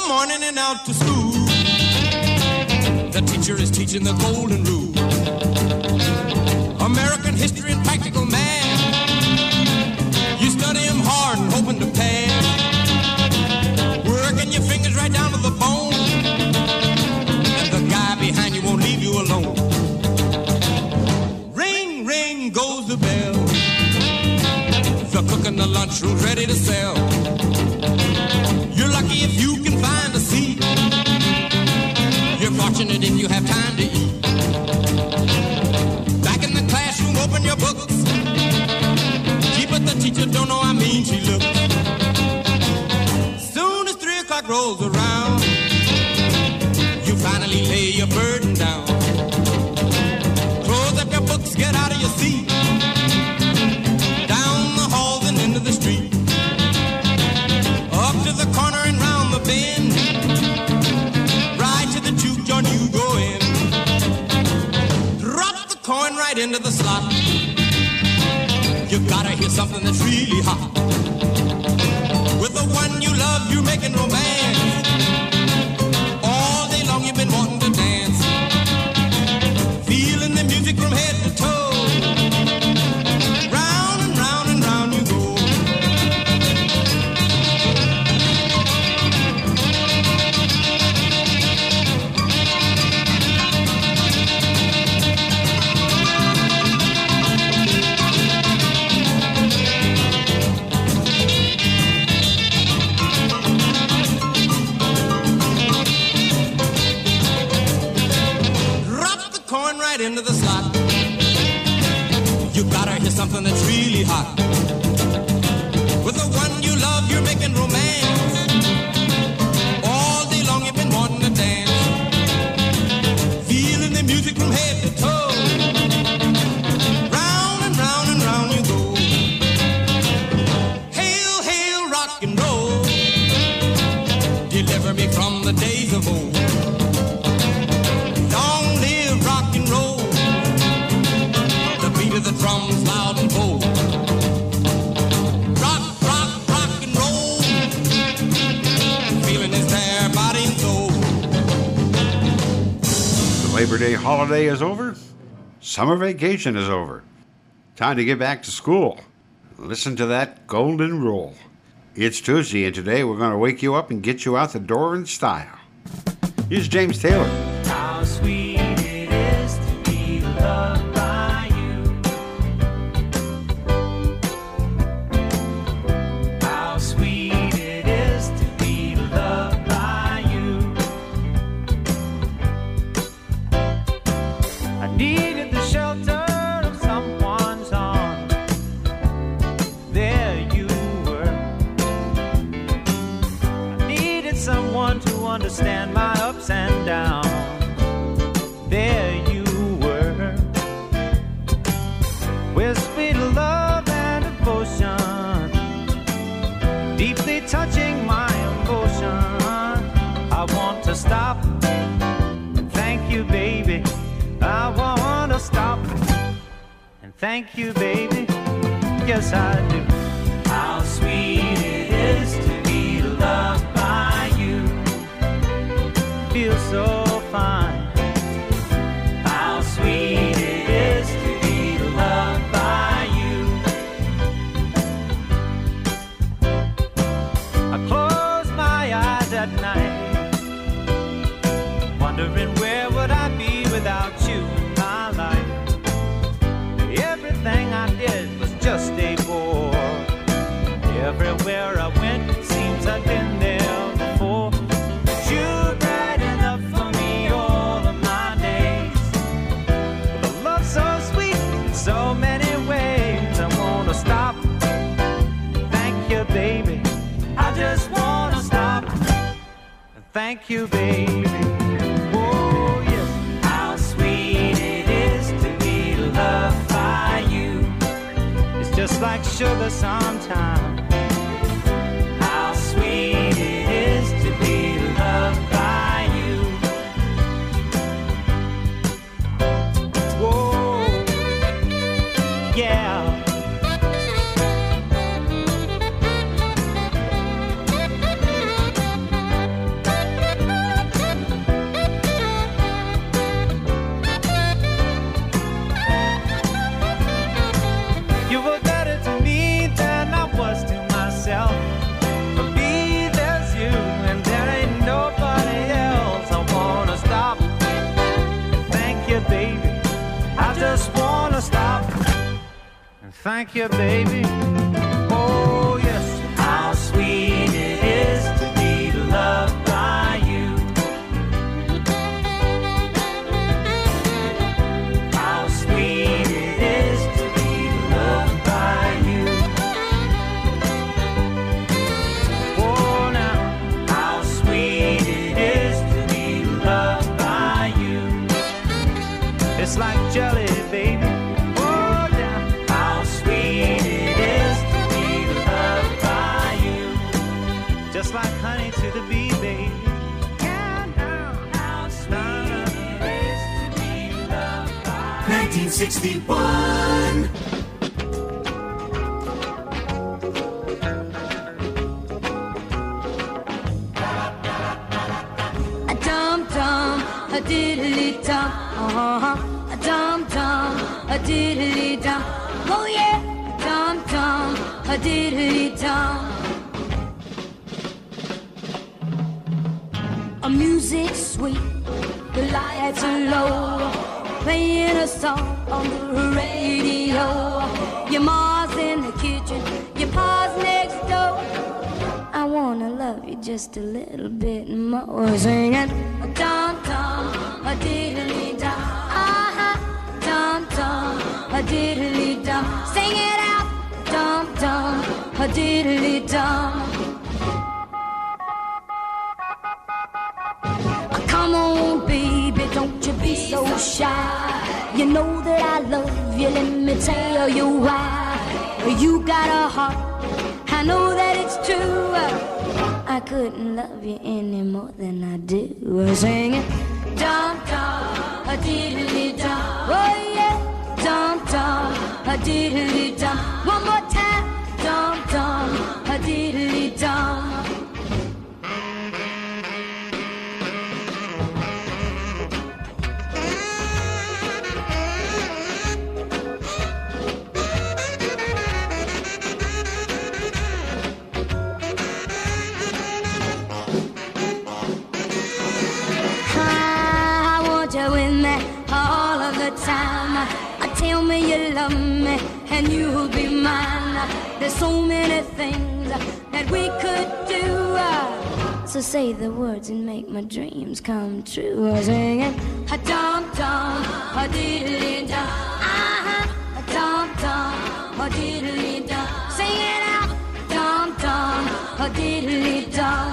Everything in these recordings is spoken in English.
morning and out to school. The teacher is teaching the golden rule. American history and practical math. You study them hard and hoping to pass. Working your fingers right down to the bone. And the guy behind you won't leave you alone. Ring, ring goes the bell. The cook in the lunchroom's ready to sell. You're lucky if you can find a seat. You're fortunate if you have time to eat. Back in the classroom, open your books. Gee, but the teacher don't know how mean she looks. Soon as 3 o'clock rolls around, you finally lay your burden down. Close up your books, get out of your seat. Down the halls and into the street. Up to the corner and round the bend. Right to the juke joint you go in. Drop the coin right into the slot. You gotta hear something that's really hot. With the one you love, you're making romance. All day long you've been wanting to dance. Feeling the music from head to toe. Round and round and round you go. Into the slot. You gotta hear something that's really hot. With the one you love, you're making romance. All day long you've been wanting to dance. Feeling the music from head to toe. Round and round and round you go. Hail, hail, rock and roll. Deliver me from the days of old. The drums loud and bold. Rock, rock, rock and roll. Feeling is there, body and soul. The Labor Day holiday is over. Summer vacation is over. Time to get back to school. Listen to that golden rule. It's Tuesday, and today we're going to wake you up and get you out the door in style. Here's James Taylor. How sweet it is to be loved. Needed the shelter of someone's arms. There you were. I needed someone to understand my ups and downs. There you were. With sweet love and devotion, deeply touching my emotion. I want to stop and thank you, baby. I want to stop and thank you, baby. Yes, I do. How sweet it is to be loved by you. Feels so fine. How sweet it is to be loved by you. I close my eyes at night, wondering where would I be without you in my life. Everything I did was just a bore. Everywhere I went, it seems I've been there before. But you're bright enough for me all of my days. With a love so sweet in so many ways. I wanna stop. Thank you, baby. I just wanna stop. Thank you, baby. Just like sugar sometimes. How sweet it is to be loved by you. Whoa, yeah. thank you, baby. Oh, yes. How sweet it is to be loved by you. How sweet it is to be loved by you. Oh, now. How sweet it is to be loved by you. It's like jelly, baby. Oh, yeah. How sweet it is to be loved by you. Just like honey to the bee, baby. How sweet it is to be loved by 1961. A dum-dum, a diddly-dum, a dum-dum, a diddly-dum. Oh yeah, dum-dum, a diddly-dum. A music sweet, the lights are low, playing a song on the radio. Your ma's in the kitchen, your pa's next door. I wanna love you just a little bit more. Singing a dum-dum, a diddly-dum, dum-dum, a diddly-dum. Sing it out, dum-dum, a diddly-dum. Come on, baby, don't you be so shy. You know that I love you, let me tell you why. You got a heart, I know that it's true. I couldn't love you any more than I do. Singing dum-dum, a diddly-dum. Oh yeah, dum-dum, a diddly-dum. One more time, dum-dum, a diddly-dum. I want you with me all of the time. Tell me you love me and you'll be mine. There's so many things that we could do. So say the words and make my dreams come true. Singing a dum-dum, a diddly-dum, a dum-dum, a diddly-dum. Sing it out, dum-dum, a diddly-dum.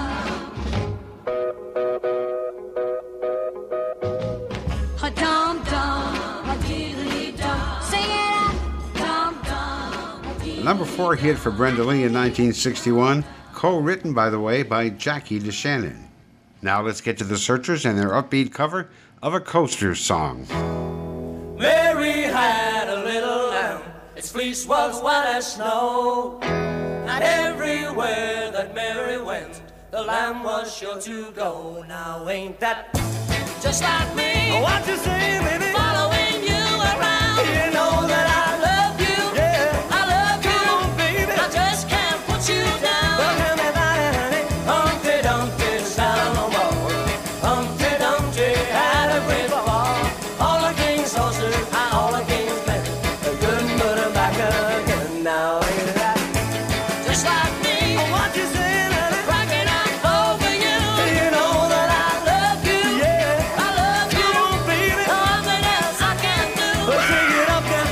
A dum-dum, a diddly-dum. Sing it out, dum-dum, a diddly-dum. Number 4 hit for Brenda Lee in 1961, co-written, by the way, by Jackie DeShannon. Now let's get to the Searchers and their upbeat cover of a Coasters song. Mary had a little lamb, its fleece was white as snow. And everywhere that Mary went, the lamb was sure to go. Now ain't that just like me? What you say, baby? Following you around. You know that I love you. Yeah. I love you. Come on, baby. I just can't put you down. Well, tell me about it, honey. Humpty Dumpty sat on the wall. Humpty Dumpty had a great fall. All the king's horses and all the king's men, they couldn't put him back again. Now ain't that just like me? What you say, honey? Cracking up over you. You know that I love you. Yeah. I love you. Come on, baby. Nothing else I can do. Let's sing it up now.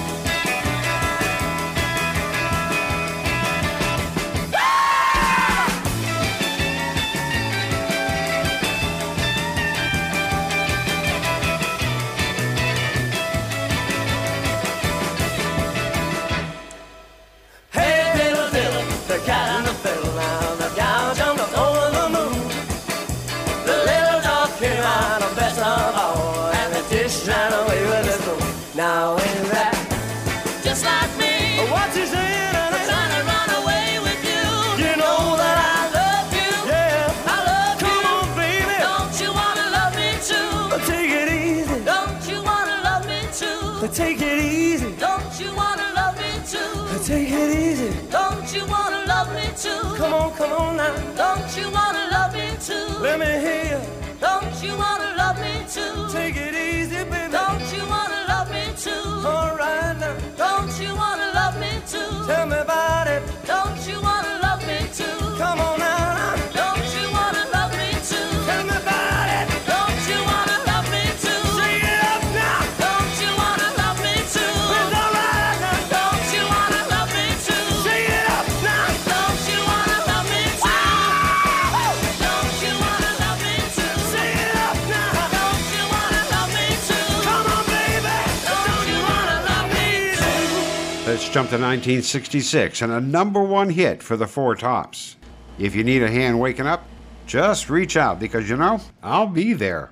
Hey, diddle, diddle, the cat and the fiddle. Now the cow jumped up over the moon. The little dog came out of best of all, and the dish ran away with the spoon. Now ain't that just like me? What you say, honey? Trying to run away with you. You know that I love you. Yeah. I love you. Come on, baby. Don't you wanna love me too? Take it easy. Don't you wanna love me too? Take it easy. Don't you wanna love me too? Take it easy. Don't you wanna love me too? Come on now. Don't you wanna love me too? Let me hear you. Don't you wanna love me too? Take it easy, baby. Don't you wanna love me too? All right now. Don't you wanna love too? Tell me about it. Don't you wanna love me too? Come on now. Don't you wanna love me too? Tell me about it. Don't you wanna love me too? Sing it up now. Don't you wanna love me too? It's all right now. Don't you wanna love me too? Sing it up now. Don't you wanna love me too? Don't you wanna love me too? Sing it up now. Don't you wanna love me too? Come on, baby. Don't you wanna love me too? Let's jump to 1966 and a #1 hit for the Four Tops. If you need a hand waking up, just reach out because you know, I'll be there.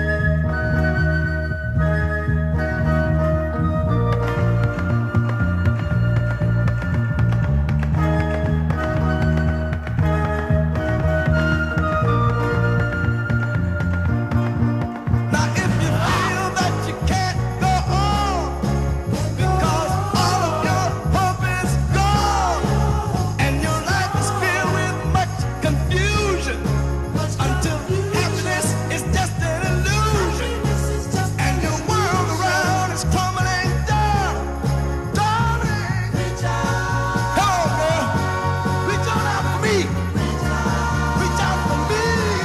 Now if you feel that you can't go on because all of your hope is gone and your life is filled with much confusion until happiness is just an illusion and your world around is crumbling down, darling, reach out. Come on, girl, reach on out for me, reach out for me.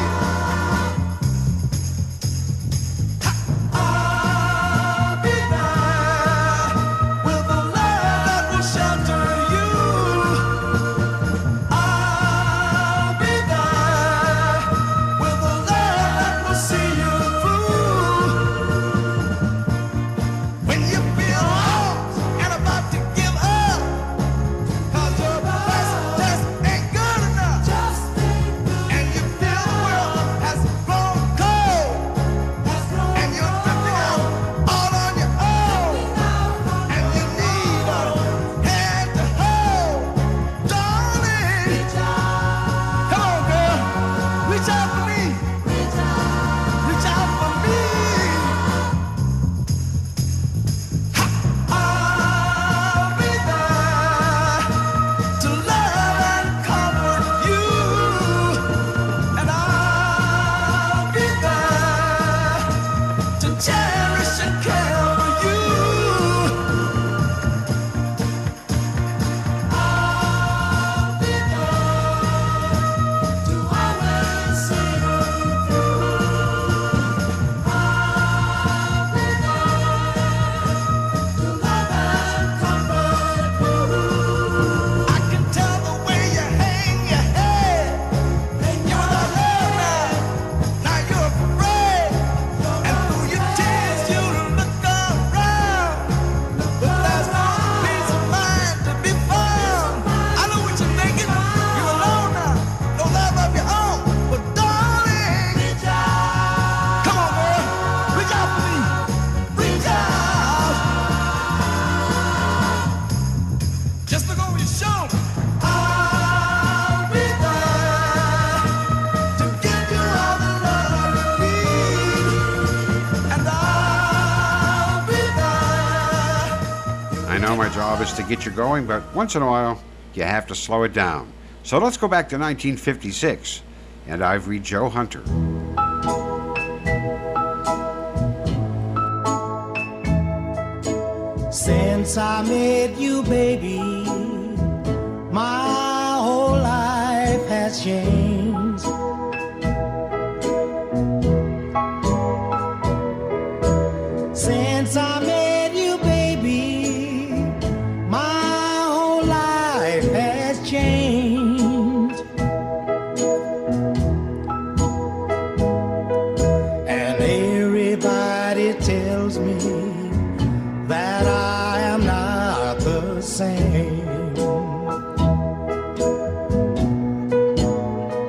I'll be there with a love that will shelter you. I'll be there with a love that will see you through. When you feel lost and about to give up, 'cause your best just ain't good enough, and you feel the world has grown cold. And you're drifting out all on your own. And you need a hand to hold. Darling, reach out. Come on, girl. Reach out for me. Reach out for me. I'll be there to love and comfort you. And I'll be there to cherish and care for you. I'll be there to always see you through. I'll be there to love and comfort you. I can tell the way you hang your head. You're the love now. Now you're afraid. And through your tears you look around. But there's no peace of mind to be found. I know what you're thinking. You're alone now. No love of your own. But darling, reach out. Come on, girl. Reach out for me. Reach out. Just look over your shoulder. I'll be there to give you all the love you need. And I'll be there. I know my job is to get you going, but once in a while, you have to slow it down. So let's go back to 1956 and Ivory Joe Hunter. Since I met you, baby, my whole life has changed. Since I met you, baby, my whole life has changed. And everybody tells me that I am not the same.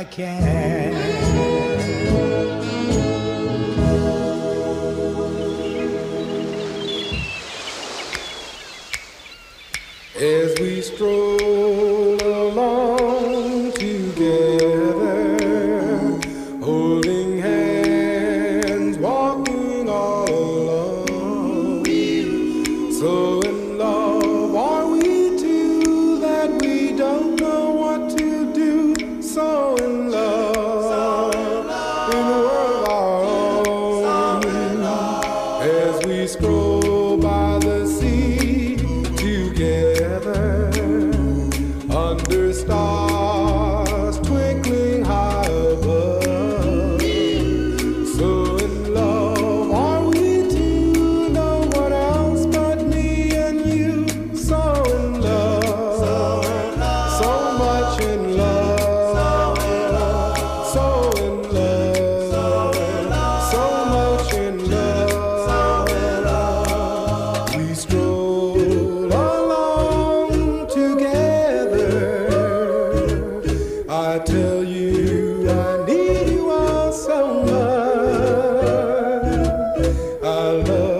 can. As we stroll along together, holding hands, walking all alone, so in love are we two that we don't know what to do, so in love in a world our own, as we stroll by the sea together, under stars twinkling high above, so in love are we two, no one else but me and you, so in love, so much in love, so in love, so much in love, we stroll along together. I tell you I need you all so much. I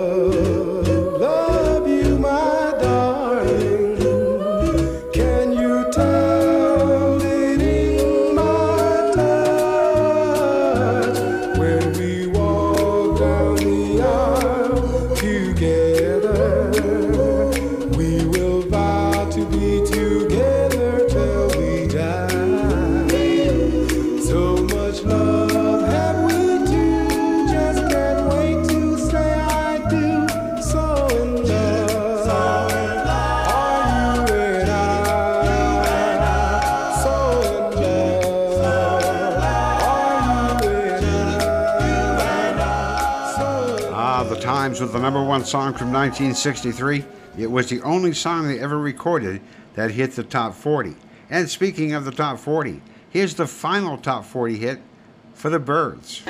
love you, my darling. Can you tell it in my touch? When we walk down the aisle together, we will vow to be together till we die. So much love have we two, just can't wait to say I do. So in love are you and I. So in love are you and I. So in The Times with the number one song from 1963. It was the only song they ever recorded that hit the top 40. And speaking of the top 40, here's the final top 40 hit for the Byrds.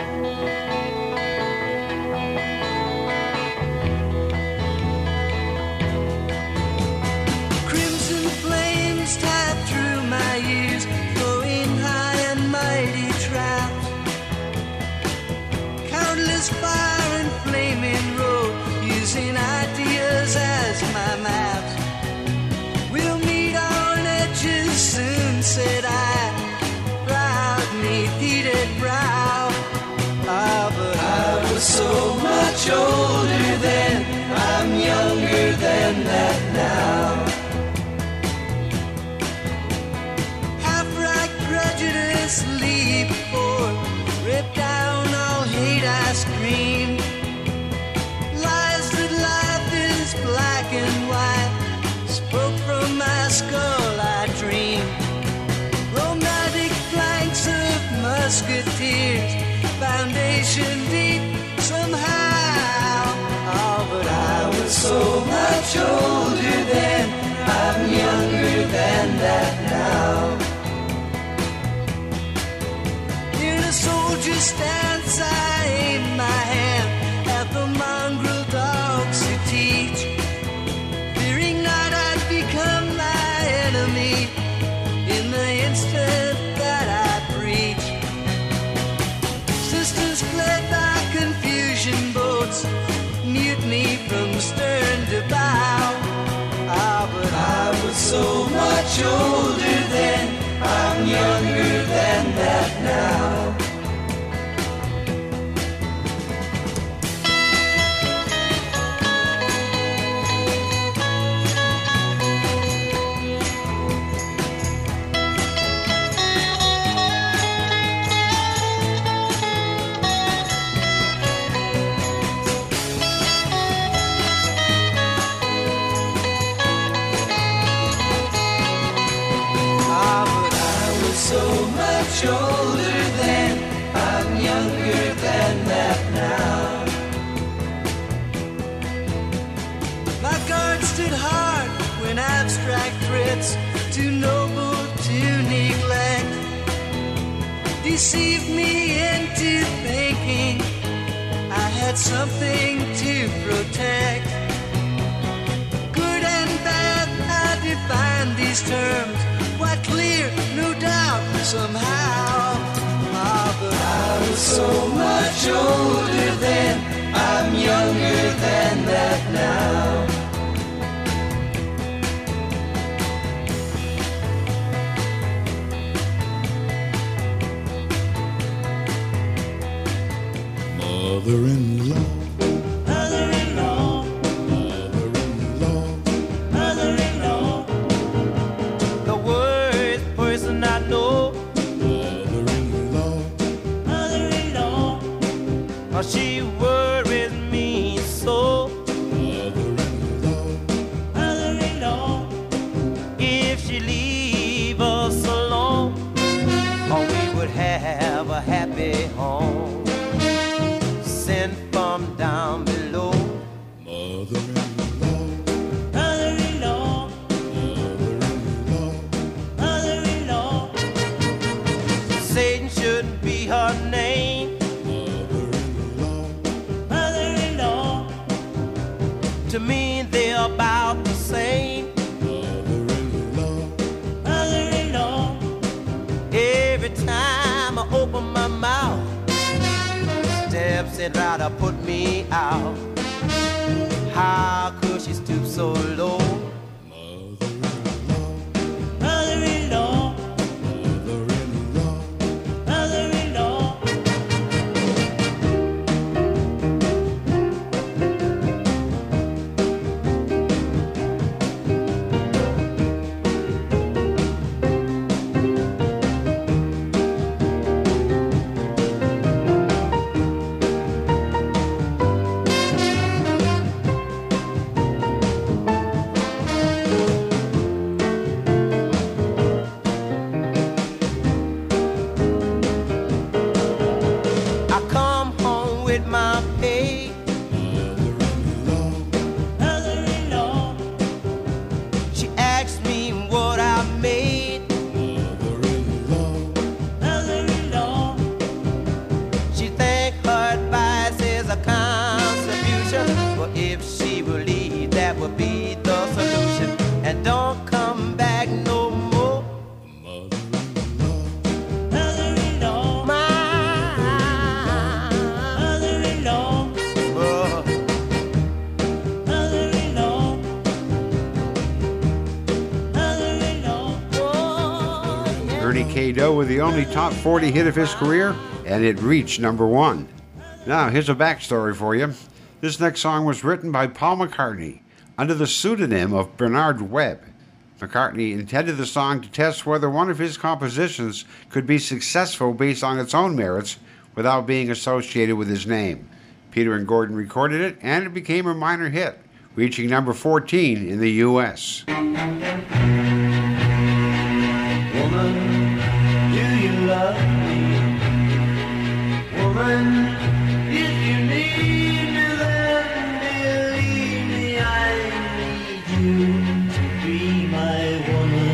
Crimson flames tap through my ears, flowing high and mighty traps. Countless fire and flaming road, using ideas as my maps. We'll meet on edges soon, said I, proud 'neath heated brow. Ah, but I was so much older then, I'm younger than that now. Half-right prejudice leap forth, rip down all hate I scream. Lies that life is black and white, spoke from my skull I dream. Romantic flanks of musketeers, foundation deep somehow. Oh, but I was so much older then, I'm younger than that now. In a soldier's stance I aim my hand at the mongrel dogs who teach, fearing not I'd become my enemy in the instant that I preach. Sisters fled by confusion boats, mutiny from stern to bow. Ah, but I was so much older then, I'm younger than that now. Ah, but I was so much older then, I'm younger than that now. My guard stood hard when abstract threats, too noble to neglect, deceived me into thinking I had something to protect. Good and bad, I define these terms quite clear, no doubt, somehow. was so much older then, I'm younger than that now. Mother-in-law, Mother-in-law, mother-in-law, mother-in-law, the worst person I know. mother-in-law, Mother-in-law, oh, she worries me so. mother-in-law, Mother-in-law, if she leave us alone, oh, we would have a happy home. Sent from down below. mother-in-law, Mother-in-law, mother-in-law, mother-in-law, Satan shouldn't be her name. mother-in-law, Mother-in-law, to me they're about the same. mother-in-law, Mother-in-law, every time I open my mouth, steps and try to put me out. How could she stoop so low? Mother-in-law, mother-in-law, mother-in-law, I come home with my pay. Mother-in-law, she asks me what I made. Mother-in-law, she think her advice is a contribution. But if she will leave, that would be the solution. And don't come back no more. Mother-in-law, my mother-in-law, oh. Mother-in-law, mother-in-law, oh, yeah. Ernie K. Doe with the only top 40 hit of his career, and it reached number 1. Now, here's a backstory for you. This next song was written by Paul McCartney under the pseudonym of Bernard Webb. McCartney intended the song to test whether one of his compositions could be successful based on its own merits without being associated with his name. Peter and Gordon recorded it, and it became a minor hit, reaching number 14 in the U.S. Woman, do you love me? Woman, if you need me, then believe me, I need you to be my woman.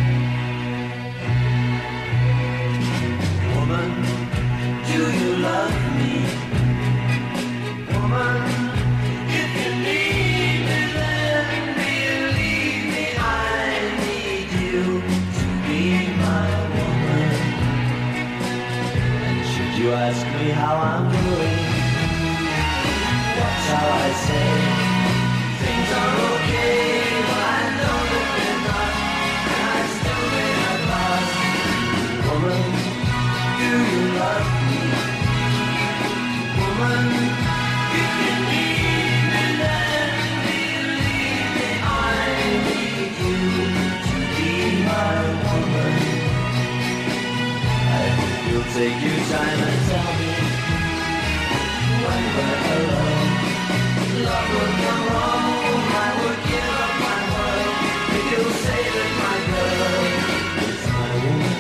Woman, do you love me? Woman, if you need me, then believe me, I need you to be my woman. And should you ask me how I'm doing, that's how I say things are okay, but I know that they're not, and I still may have lost. Woman, do you love me? Woman, if you need me, then believe me, I need you to be my woman. I hope you'll take your time and tell me when we're alone. Love will come home, I would give up my world if you'll say that my girl is my woman.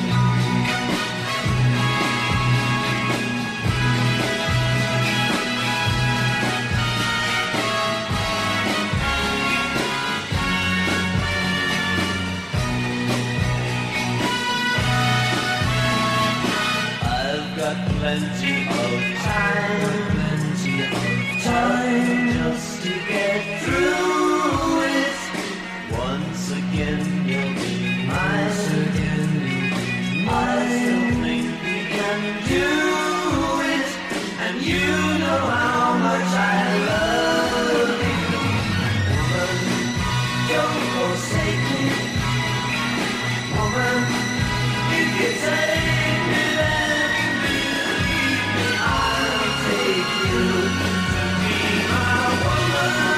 I've got plenty of time just to get through it. Once again, you'll be mine. I still think we can do take me. Woman, if you take me, then believe me, I'll take you to be my woman.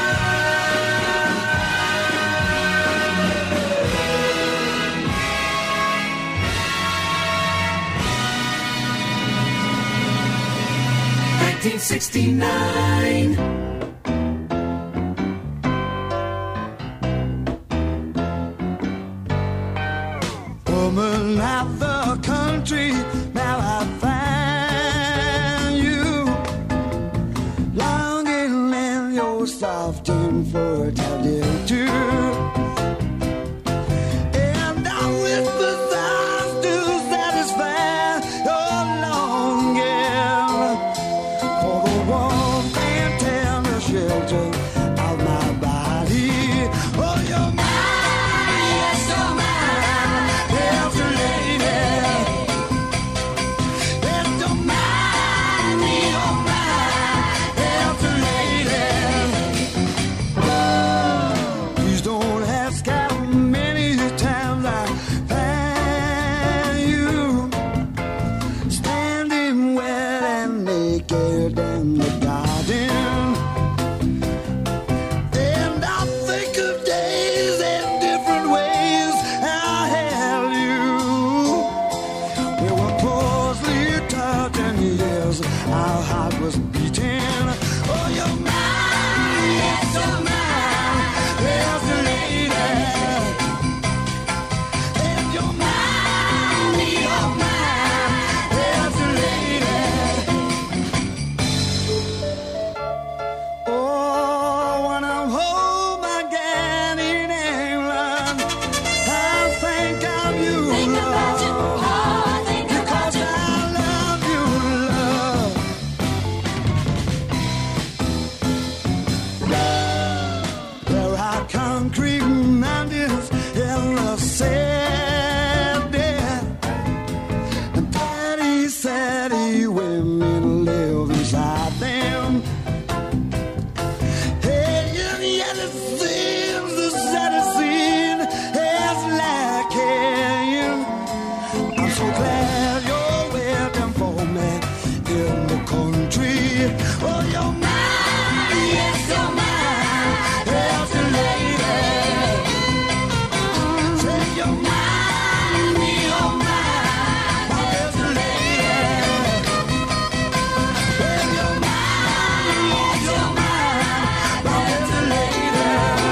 1969. Woman of the country, now I find you longing in your soft and fertile too. And I whisper songs to satisfy your longing for the warmth and tender shelter of my body. Oh, you're mine, yes, you're mine. Yes, lady. Yes, you're mine, you're mine. Yes, lady. Please don't ask how many times I find you standing wet and naked in the garden. And I think of days and different ways I held you. We were closely touching, yes, our heart was beating. Oh, you're mine, yes, you're mine, yes, lady. And you're mine, yes, lady. Oh, when I'm home again in England, I think of you, love, because I love you, love. There are concrete mountains in the city, and pretty, saddy women live inside them. Hey, and yet it seems the saddest scene is lacking. I'm so glad you're waiting for me in the country. Oh, you're mine, yes, you're mine, yes, lady. Say you're mine, yes, lady. Well, you're mine, yes, you're mine, yes, lady.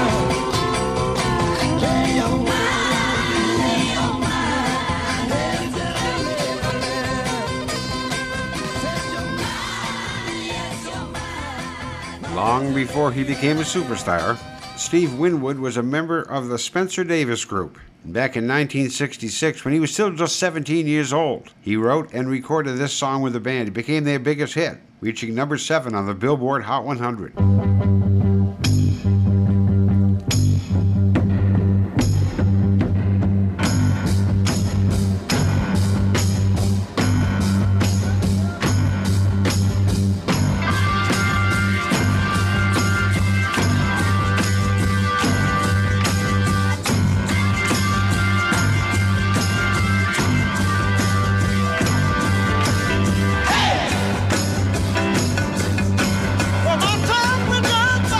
Yeah, you're mine, yes, lady. Long before he became a superstar, Steve Winwood was a member of the Spencer Davis Group. Back in 1966, when he was still just 17 years old, he wrote and recorded this song with the band. It became their biggest hit, reaching number 7 on the Billboard Hot 100. Well, my time with God.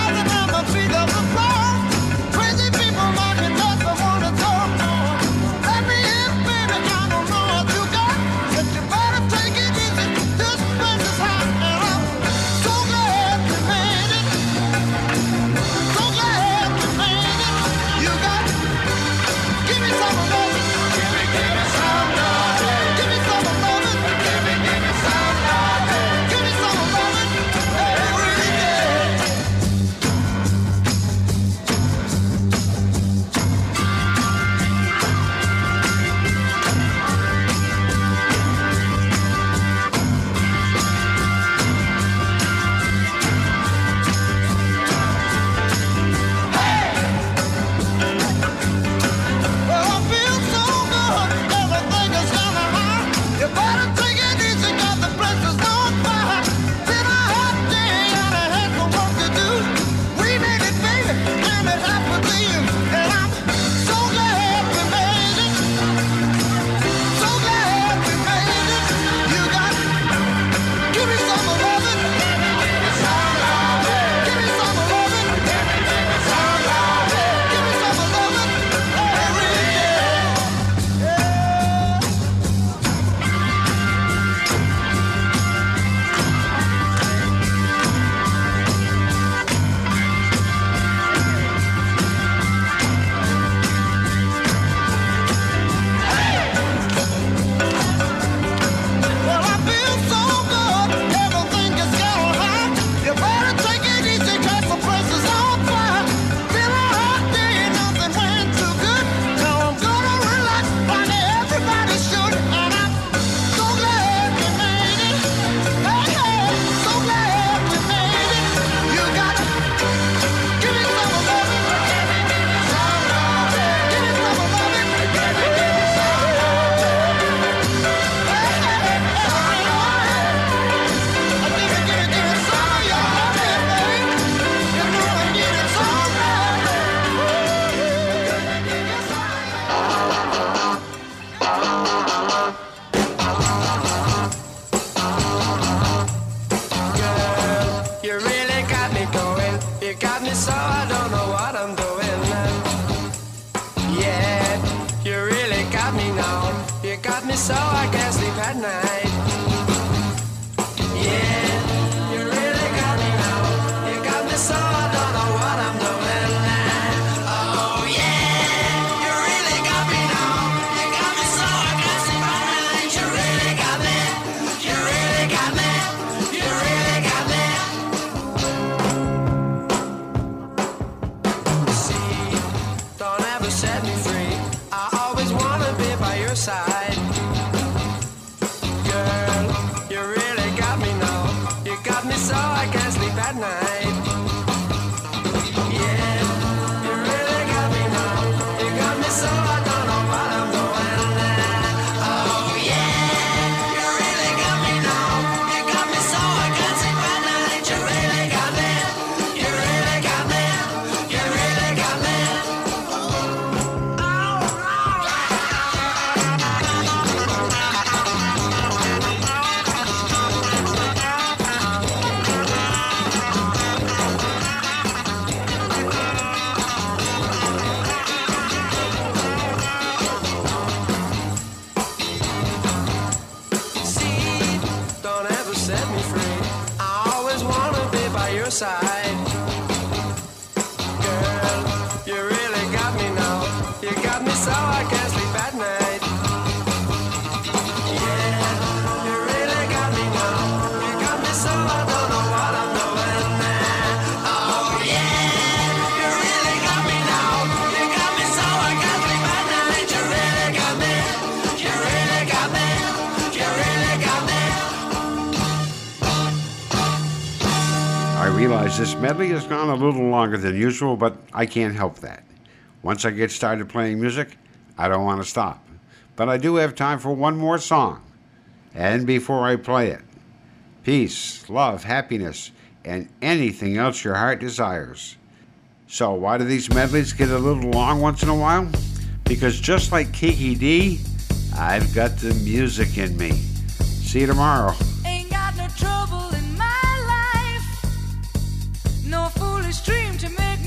Guys, this medley has gone a little longer than usual, but I can't help that. Once I get started playing music, I don't want to stop. But I do have time for one more song. And before I play it, peace, love, happiness, and anything else your heart desires. So why do these medleys get a little long once in a while? Because just like Kiki D, I've got the music in me. See you tomorrow. Ain't got no trouble in my life, no foolish dream to make